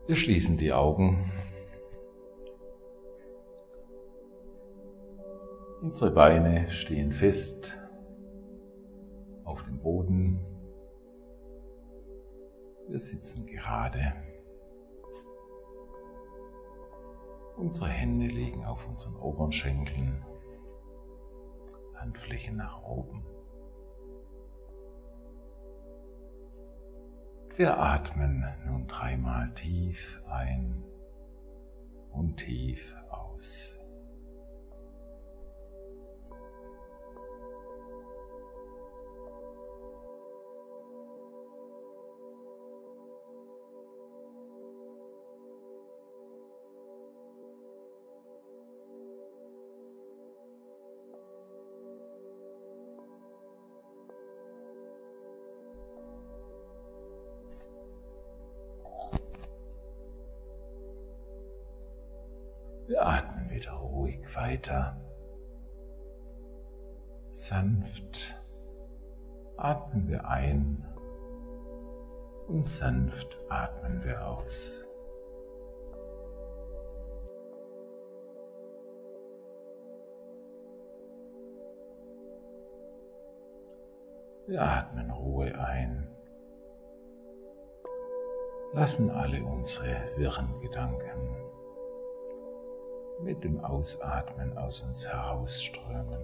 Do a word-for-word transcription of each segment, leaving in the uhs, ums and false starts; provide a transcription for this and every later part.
Wir schließen die Augen. Unsere Beine stehen fest auf dem Boden. Wir sitzen gerade. Unsere Hände liegen auf unseren oberen Schenkeln, Handflächen nach oben. Wir atmen nun dreimal tief ein und tief aus. Wir atmen wieder ruhig weiter. Sanft atmen wir ein und sanft atmen wir aus. Wir atmen Ruhe ein, lassen alle unsere wirren Gedanken mit dem Ausatmen aus uns herausströmen.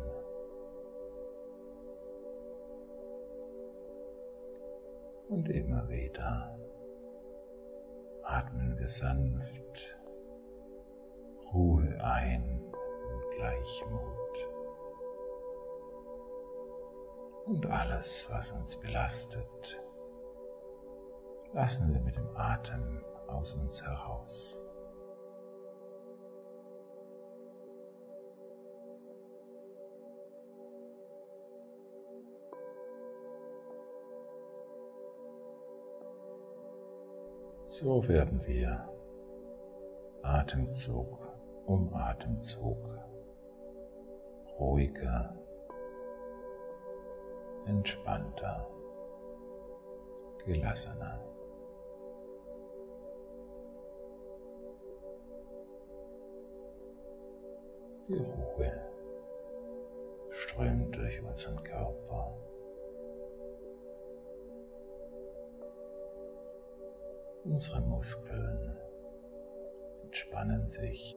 Und immer wieder atmen wir sanft Ruhe ein und Gleichmut. Und alles, was uns belastet, lassen wir mit dem Atem aus uns heraus. So werden wir Atemzug um Atemzug ruhiger, entspannter, gelassener. Die Ruhe strömt durch unseren Körper. Unsere Muskeln entspannen sich.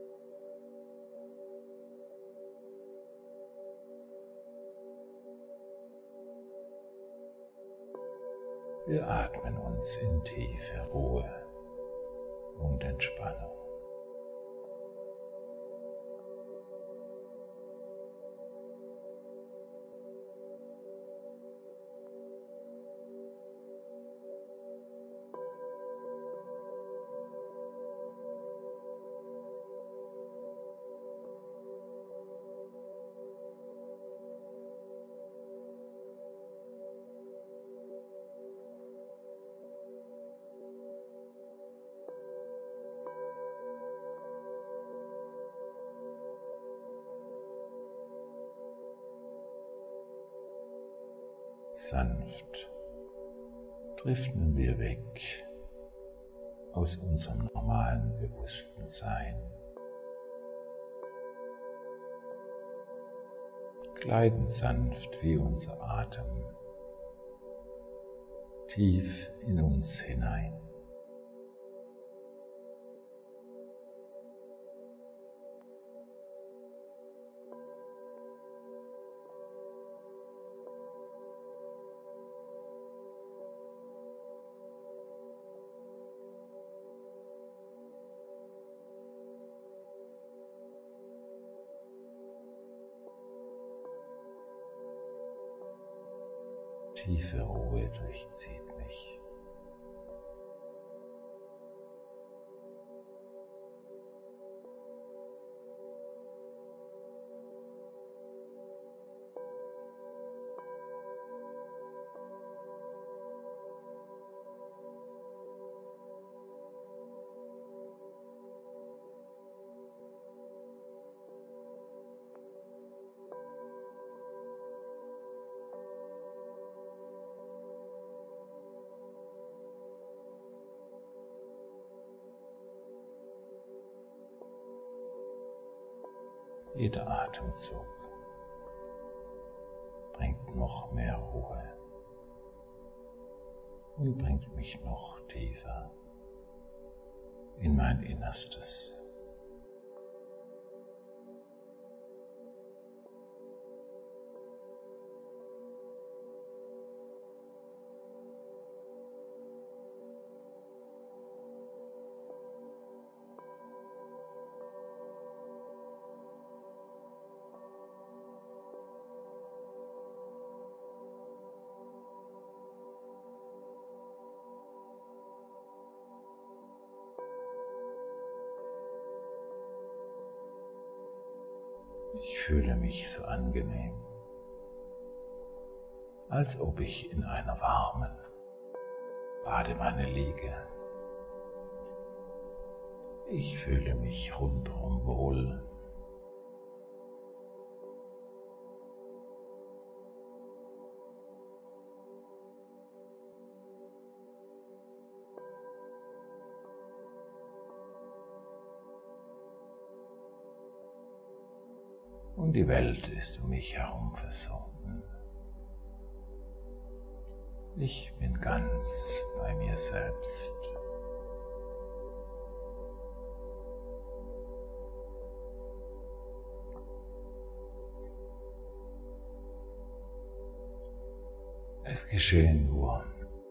Wir atmen uns in tiefe Ruhe und Entspannung. Sanft driften wir weg aus unserem normalen bewussten Sein, gleiten sanft wie unser Atem tief in uns hinein. Tiefe Ruhe durchzieht mich. Jeder Atemzug bringt noch mehr Ruhe und bringt mich noch tiefer in mein Innerstes. Ich fühle mich so angenehm, als ob ich in einer warmen Badewanne liege. Ich fühle mich rundum wohl. Und die Welt ist um mich herum versunken. Ich bin ganz bei mir selbst. Es geschehe nur,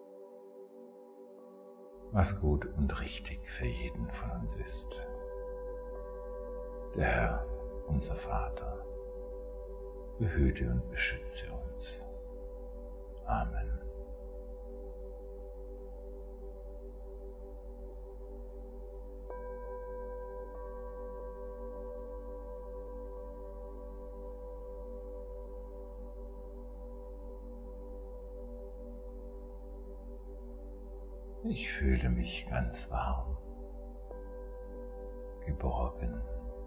was gut und richtig für jeden von uns ist. Der Herr, unser Vater, behüte und beschütze uns. Amen. Ich fühle mich ganz warm, geborgen.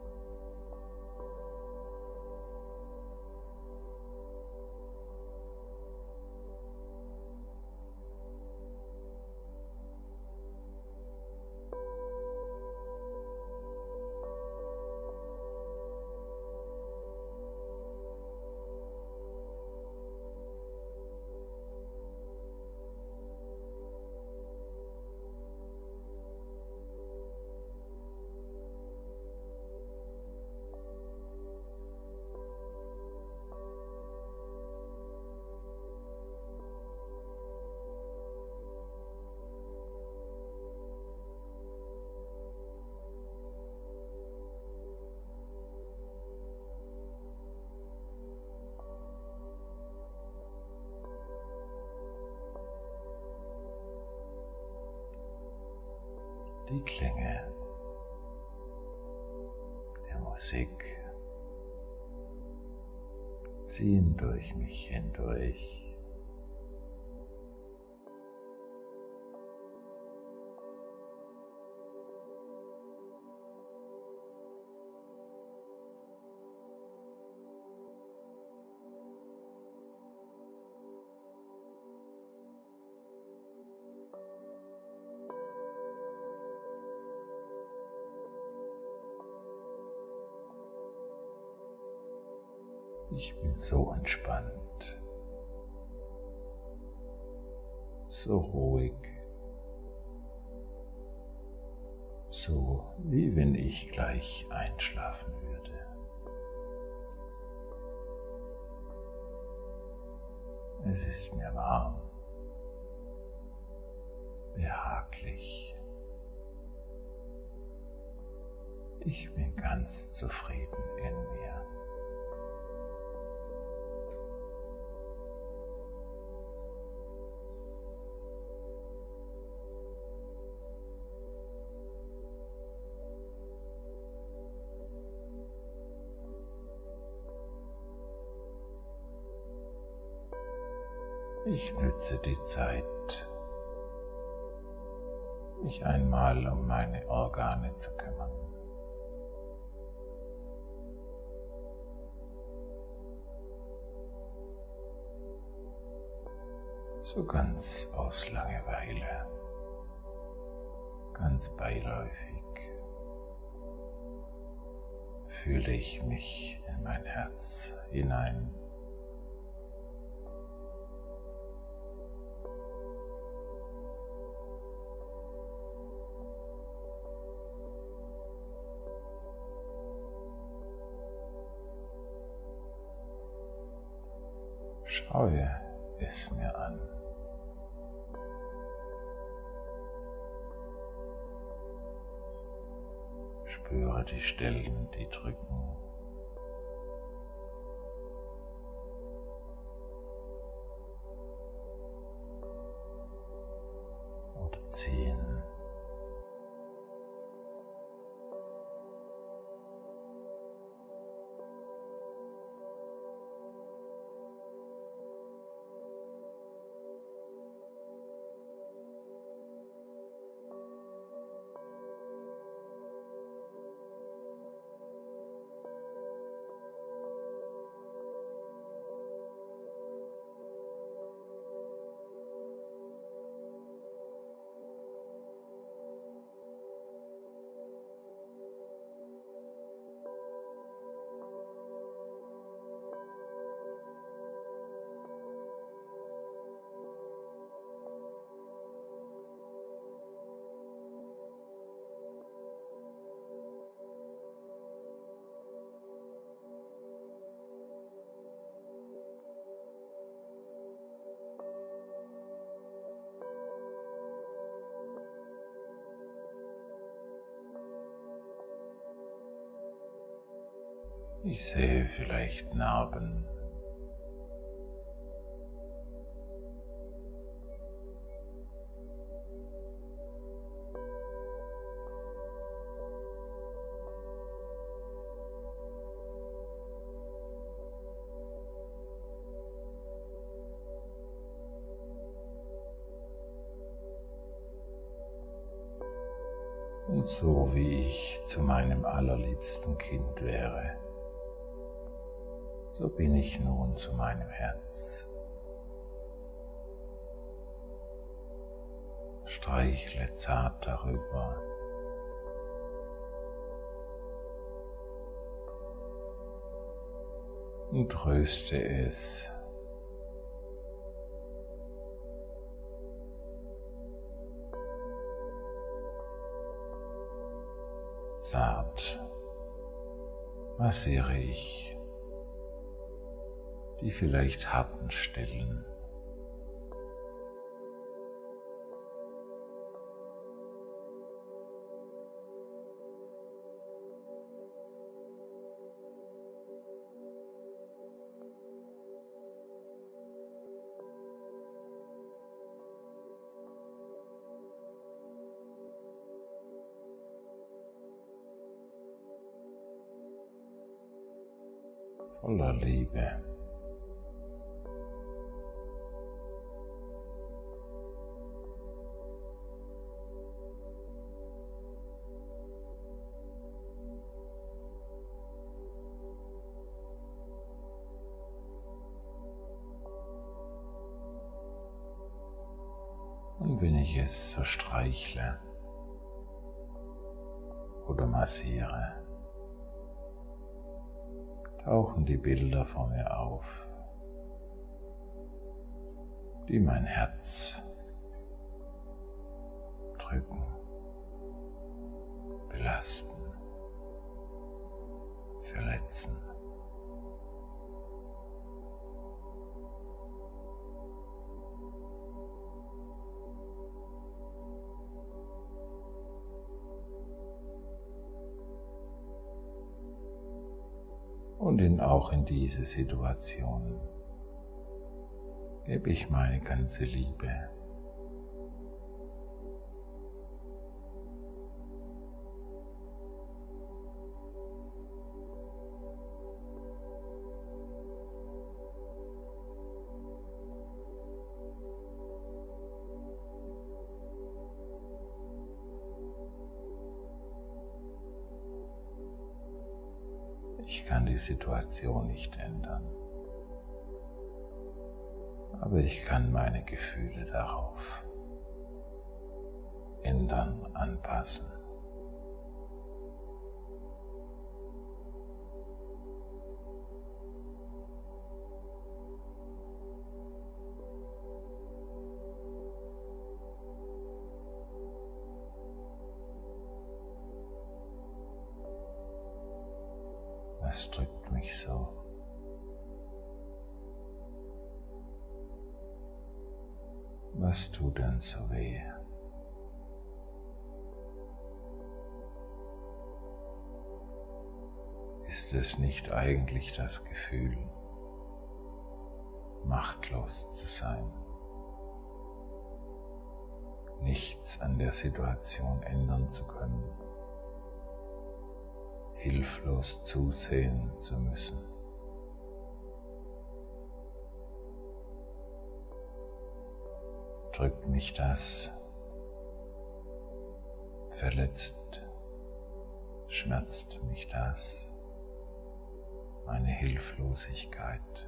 Die Klänge der Musik ziehen durch mich hindurch. Ich bin so entspannt, so ruhig, so wie wenn ich gleich einschlafen würde. Es ist mir warm, behaglich. Ich bin ganz zufrieden in mir. Ich nütze die Zeit, mich einmal um meine Organe zu kümmern. So ganz aus Langeweile, ganz beiläufig, fühle ich mich in mein Herz hinein. Schaue es mir an. Spüre die Stellen, die drücken. Oder ziehen. Ich sehe vielleicht Narben. Und so wie ich zu meinem allerliebsten Kind wäre, so bin ich nun zu meinem Herz. Streichle zart darüber. Und tröste es. Zart massiere ich die vielleicht harten Stellen. Voller Liebe. Und wenn ich es so streichle oder massiere, tauchen die Bilder vor mir auf, die mein Herz drücken, belasten, verletzen. Und in, auch in diese Situation gebe ich meine ganze Liebe. Ich kann die Situation nicht ändern, aber ich kann meine Gefühle darauf ändern, anpassen. Was drückt mich so? Was tut denn so weh? Ist es nicht eigentlich das Gefühl, machtlos zu sein, nichts an der Situation ändern zu können, hilflos zusehen zu müssen? Drückt mich das, verletzt, schmerzt mich das, meine Hilflosigkeit?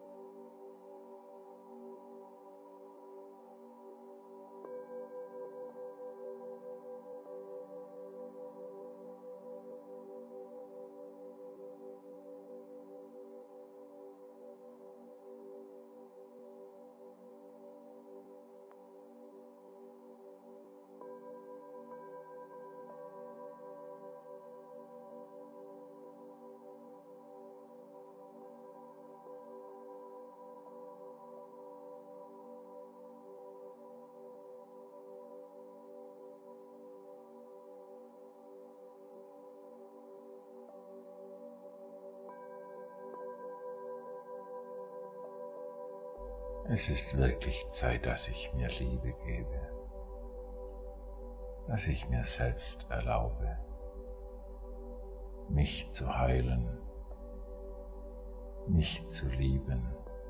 Es ist wirklich Zeit, dass ich mir Liebe gebe, dass ich mir selbst erlaube, mich zu heilen, mich zu lieben.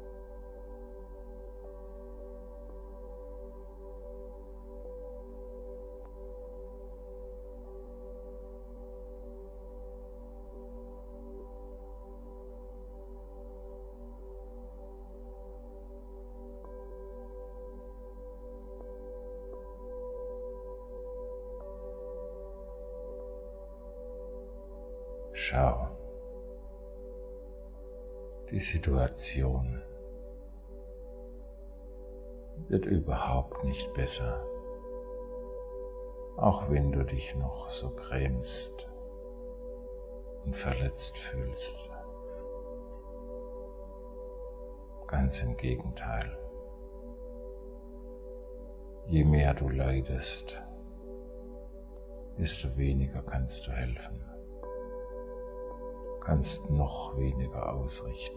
Schau, die Situation wird überhaupt nicht besser, auch wenn du dich noch so grämst und verletzt fühlst. Ganz im Gegenteil. Je mehr du leidest, desto weniger kannst du helfen. Kannst noch weniger ausrichten.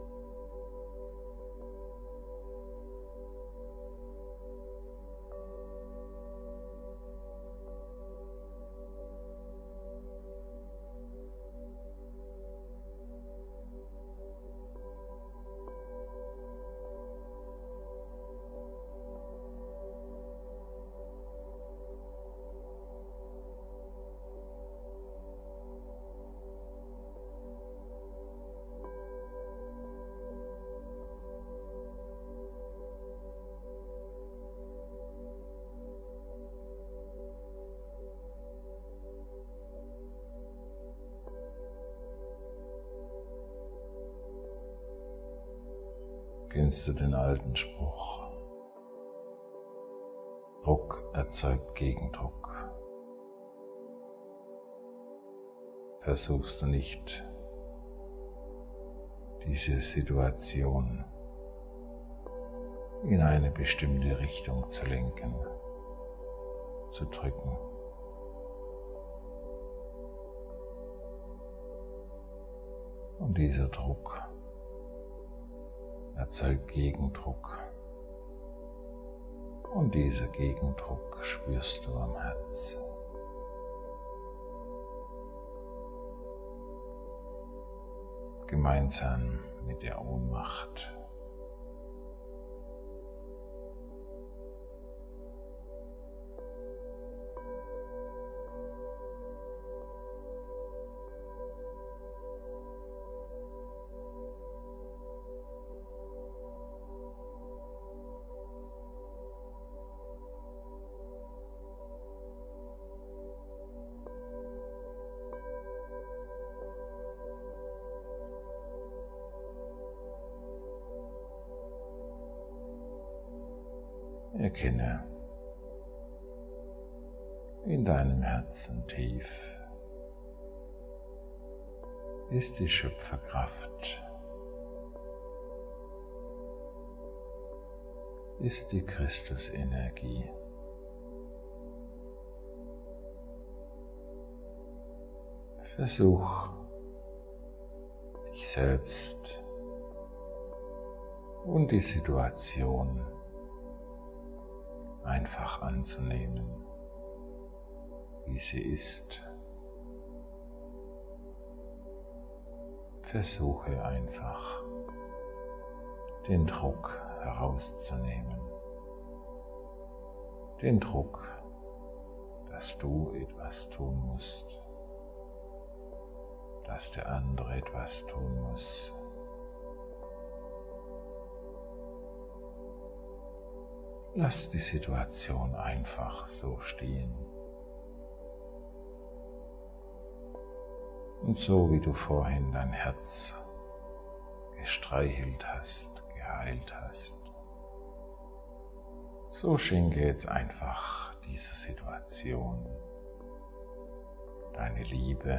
Kennst du den alten Spruch? Druck erzeugt Gegendruck. Versuchst du nicht, diese Situation in eine bestimmte Richtung zu lenken, zu drücken? Und dieser Druck erzeugt Gegendruck. Und dieser Gegendruck spürst du am Herz. Gemeinsam mit der Ohnmacht. Erkenne in deinem Herzen tief, ist die Schöpferkraft, ist die Christusenergie. Versuch, dich selbst und die Situation einfach anzunehmen, wie sie ist. Versuche einfach, den Druck herauszunehmen. Den Druck, dass du etwas tun musst, dass der andere etwas tun muss. Lass die Situation einfach so stehen. Und so wie du vorhin dein Herz gestreichelt hast, geheilt hast, so schenke jetzt einfach dieser Situation deine Liebe.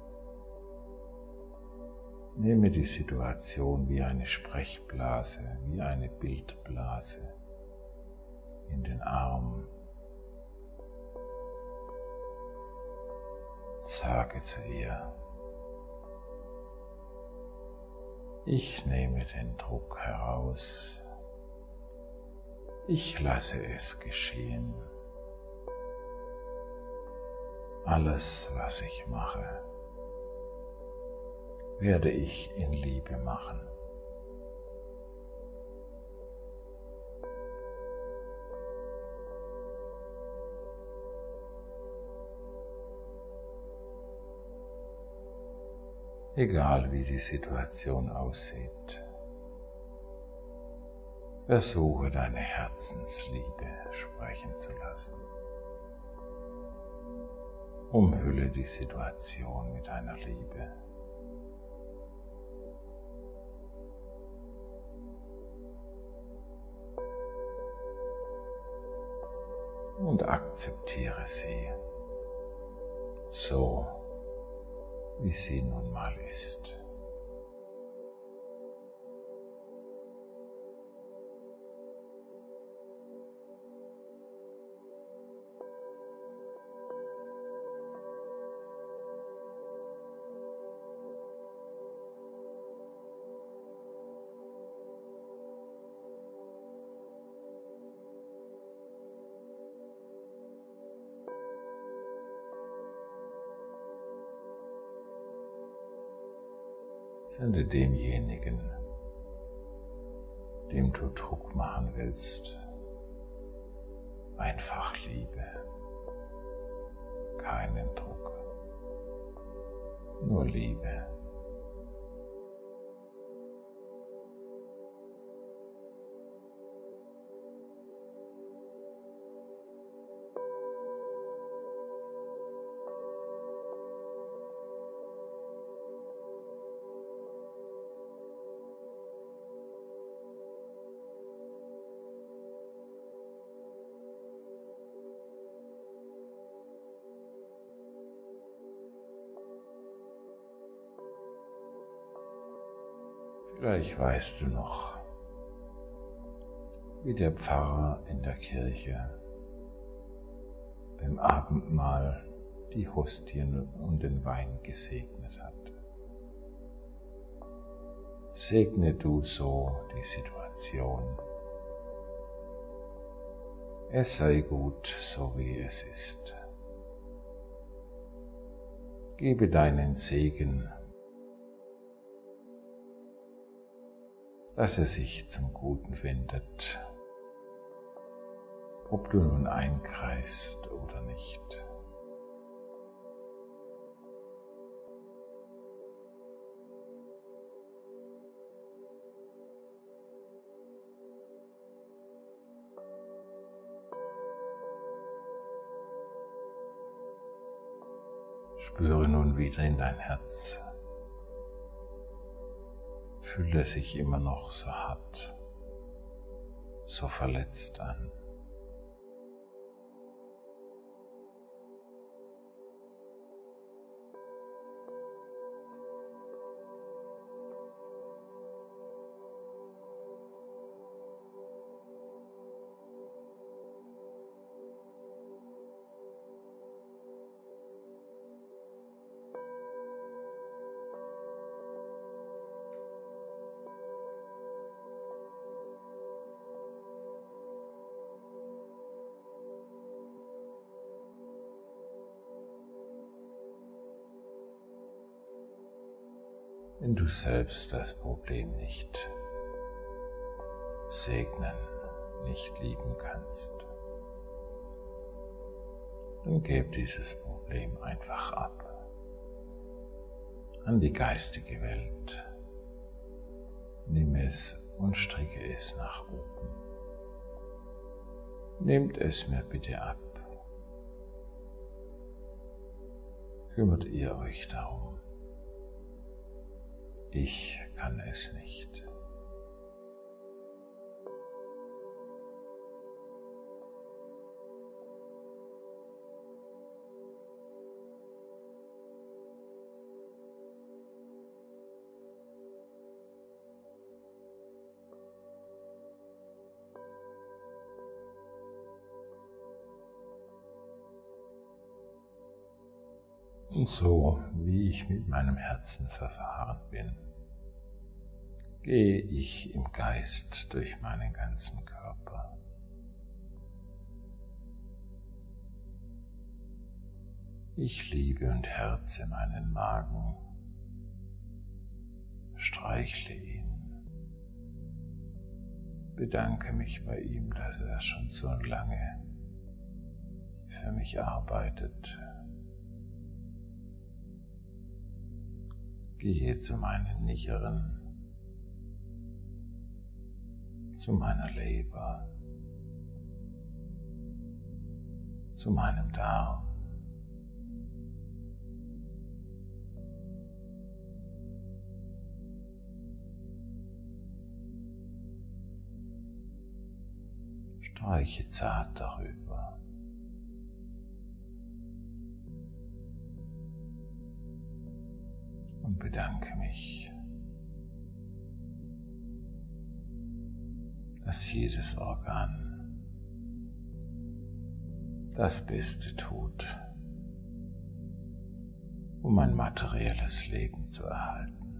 Nehme die Situation wie eine Sprechblase, wie eine Bildblase in den Arm. Sage zu ihr: Ich nehme den Druck heraus. Ich lasse es geschehen. Alles, was ich mache, werde ich in Liebe machen. Egal wie die Situation aussieht, versuche deine Herzensliebe sprechen zu lassen. Umhülle die Situation mit deiner Liebe. Und akzeptiere sie so, wie sie nun mal ist. Sende demjenigen, dem du Druck machen willst, einfach Liebe, keinen Druck, nur Liebe. Vielleicht weißt du noch, wie der Pfarrer in der Kirche beim Abendmahl die Hostien und den Wein gesegnet hat. Segne du so die Situation. Es sei gut, so wie es ist. Gebe deinen Segen, dass er sich zum Guten wendet, ob du nun eingreifst oder nicht. Spüre nun wieder in dein Herz. Fühlt es sich immer noch so hart, so verletzt an. wenn du selbst das Problem nicht segnen, nicht lieben kannst, dann gib dieses Problem einfach ab an die geistige Welt. Nimm es und stricke es nach oben. Nehmt es mir bitte ab. Kümmert ihr euch darum. Ich kann es nicht. Und so, wie ich mit meinem Herzen verfahren bin, gehe ich im Geist durch meinen ganzen Körper. Ich liebe und herze meinen Magen, streichle ihn, bedanke mich bei ihm, dass er schon so lange für mich arbeitet. Gehe zu meinen Nieren, zu meiner Leber, zu meinem Darm, streiche zart darüber. Und bedanke mich, dass jedes Organ das Beste tut, um ein materielles Leben zu erhalten.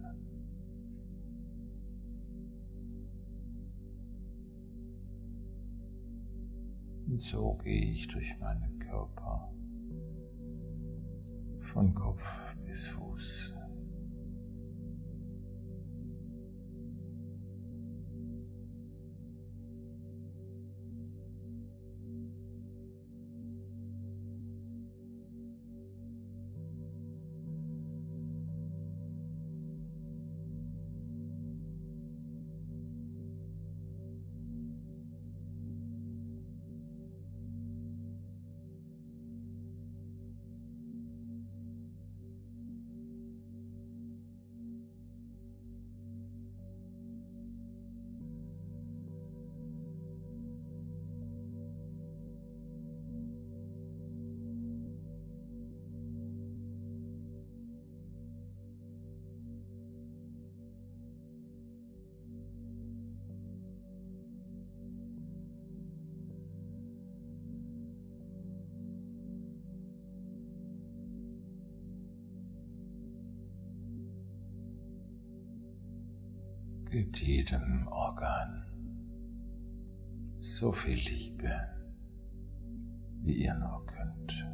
Und so gehe ich durch meinen Körper von Kopf bis Fuß. Gebt jedem Organ so viel Liebe, wie ihr nur könnt.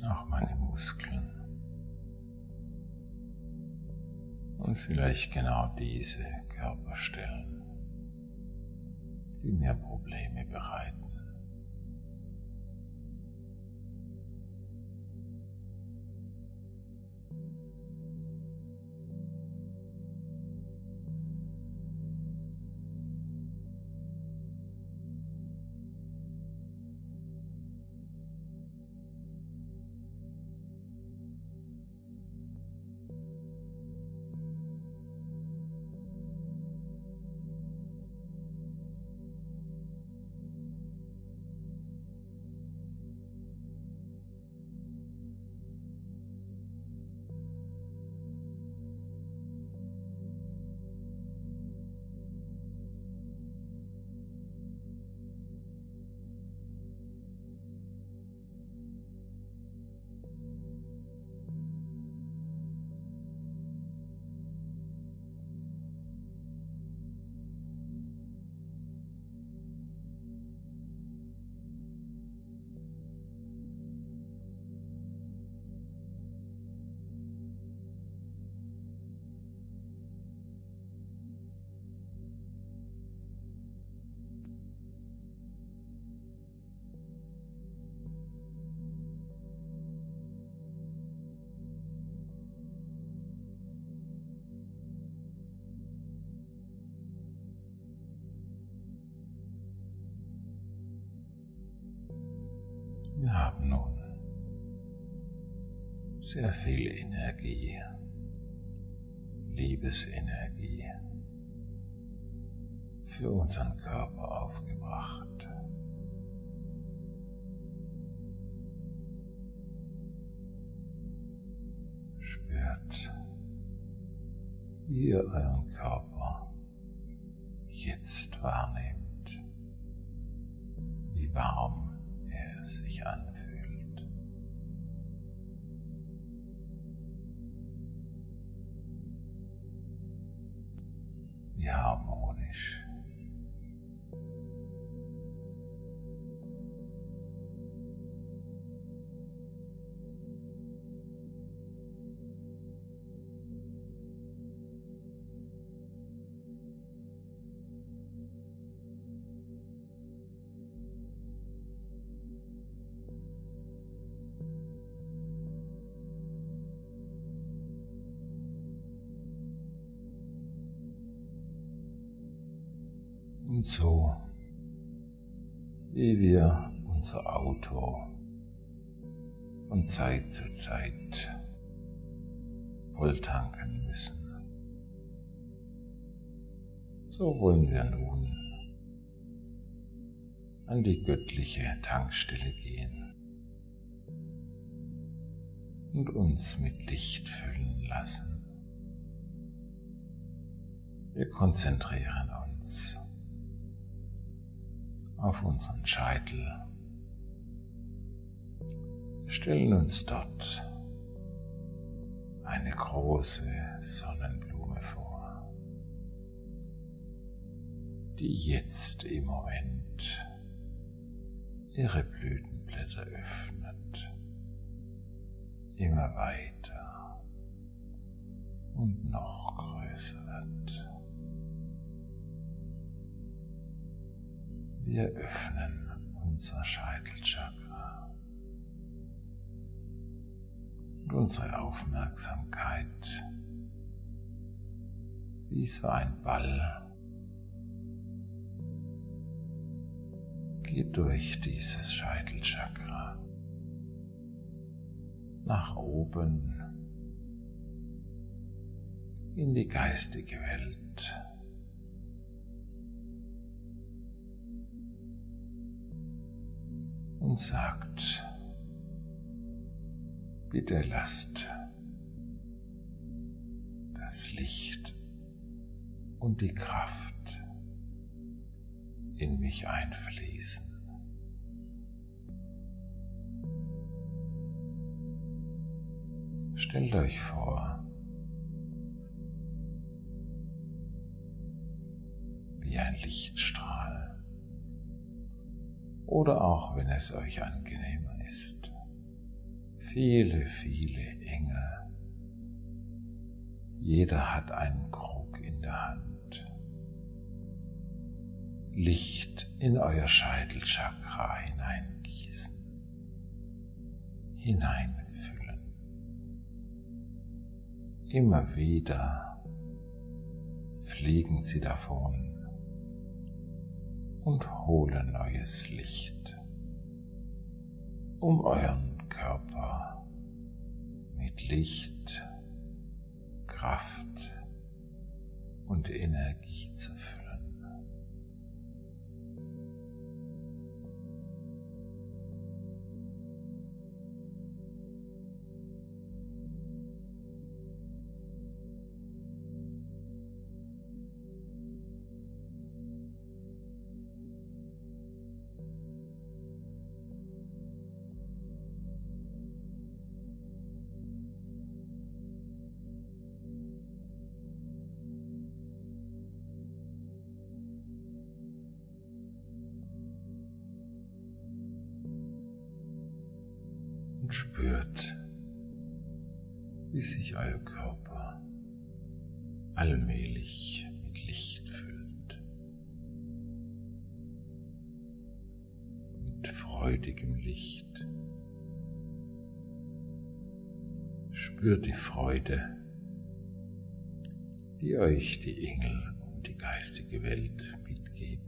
auch meine Muskeln und vielleicht genau diese Körperstellen, die mir Probleme bereiten. Wir haben nun sehr viel Energie, Liebesenergie für unseren Körper aufgebracht. Spürt, wie ihr euren Körper jetzt wahrnehmt, wie warm er sich anfühlt. Wie harmonisch. Und so, wie wir unser Auto von Zeit zu Zeit volltanken müssen, so wollen wir nun an die göttliche Tankstelle gehen und uns mit Licht füllen lassen. Wir konzentrieren uns auf unseren Scheitel. Wir stellen uns dort eine große Sonnenblume vor, die jetzt im Moment ihre Blütenblätter öffnet, immer weiter und noch größer wird. Wir öffnen unser Scheitelchakra und unsere Aufmerksamkeit wie so ein Ball geht durch dieses Scheitelchakra nach oben in die geistige Welt. Und sagt, bitte lasst das Licht und die Kraft in mich einfließen. Stellt euch vor, wie ein Lichtstrahl, oder auch wenn es euch angenehmer ist, viele, viele Engel. Jeder hat einen Krug in der Hand. Licht in euer Scheitelchakra hineingießen, hineinfüllen. Immer wieder fliegen sie davon und holen neues Licht, um euren Körper mit Licht, Kraft und Energie zu füllen. Und spürt, wie sich euer Körper allmählich mit Licht füllt, mit freudigem Licht. Spürt die Freude, die euch die Engel und die geistige Welt mitgeben.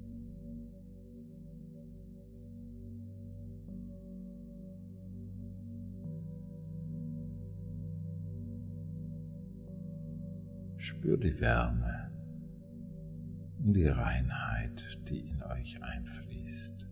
Spür die Wärme und die Reinheit, die in euch einfließt.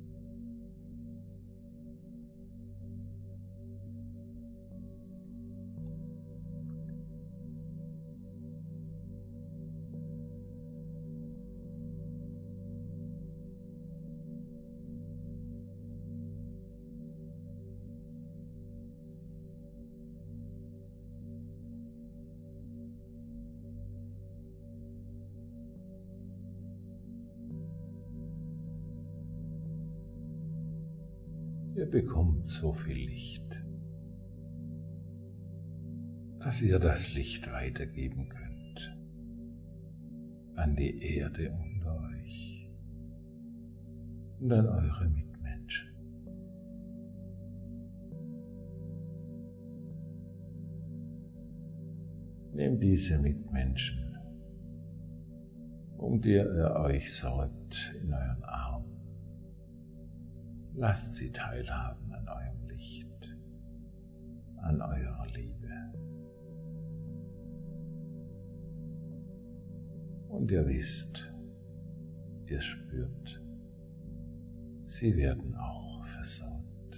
Ihr bekommt so viel Licht, dass ihr das Licht weitergeben könnt an die Erde unter euch und an eure Mitmenschen. Nehmt diese Mitmenschen, um die ihr euch sorgt, in euren Arm. Lasst sie teilhaben an eurem Licht, an eurer Liebe. Und ihr wisst, ihr spürt, sie werden auch versorgt.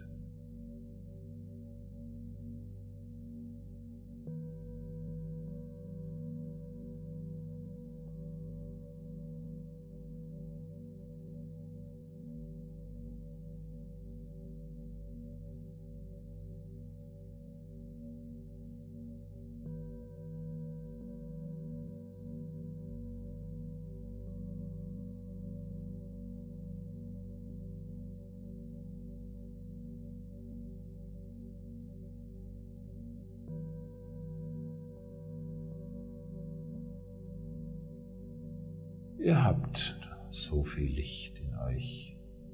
Ihr habt so viel Licht in euch,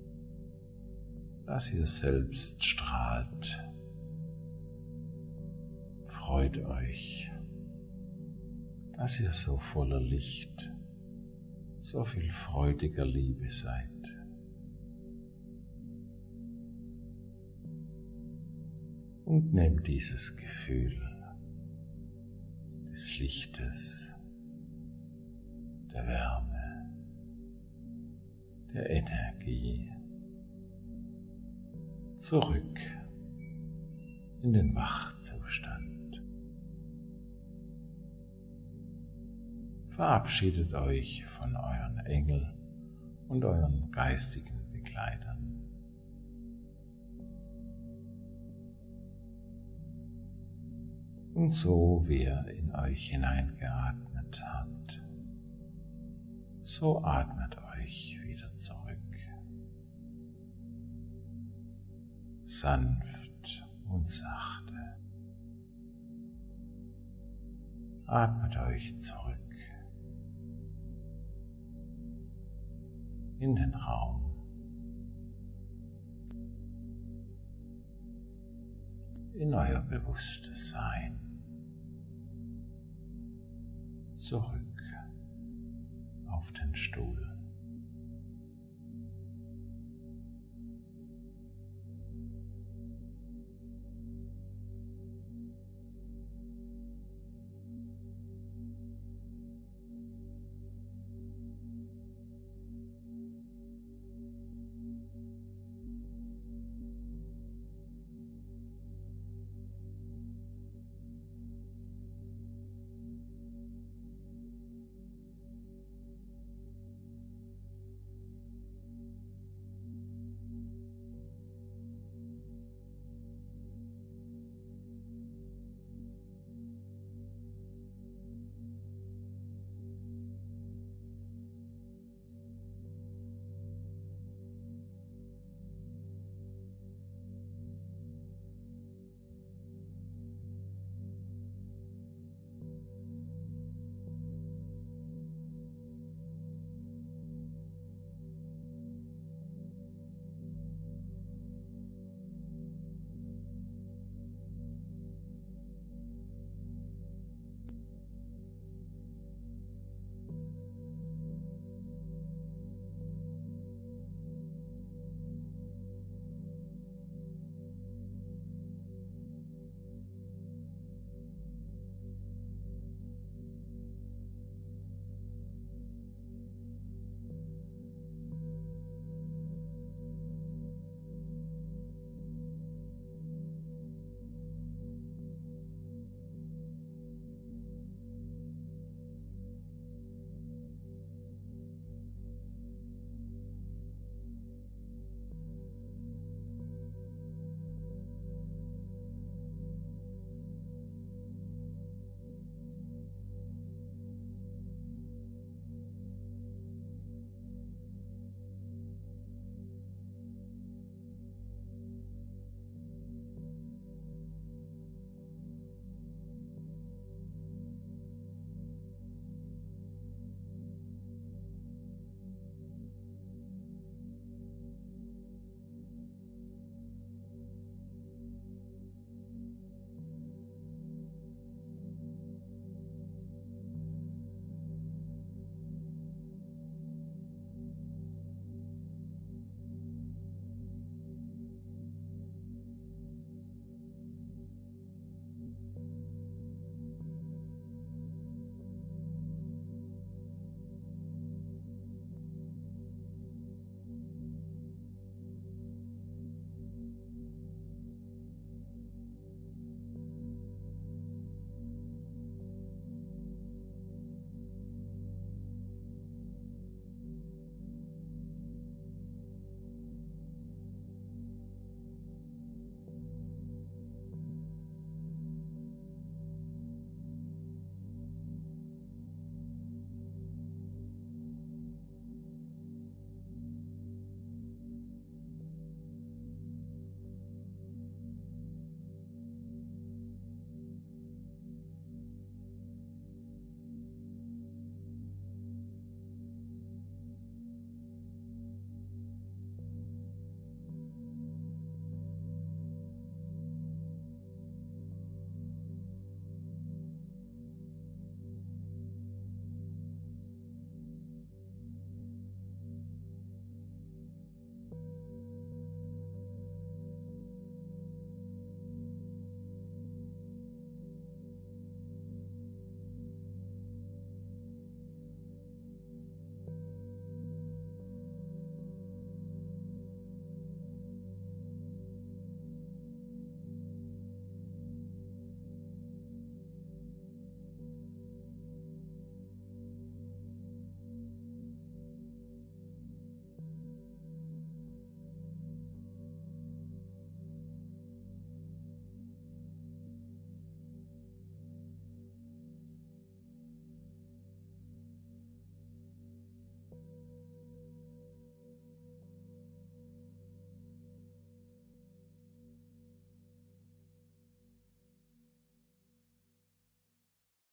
dass ihr selbst strahlt. Freut euch, dass ihr so voller Licht, so viel freudiger Liebe seid. Und nehmt dieses Gefühl des Lichtes, der Wärme, der Energie zurück in den Wachzustand. Verabschiedet euch von euren Engeln und euren geistigen Begleitern. Und so wie er in euch hineingeatmet hat, so atmet euch wieder zurück. Sanft und sachte. Atmet euch zurück in den Raum. In euer bewusstes Sein. Zurück auf den Stuhl.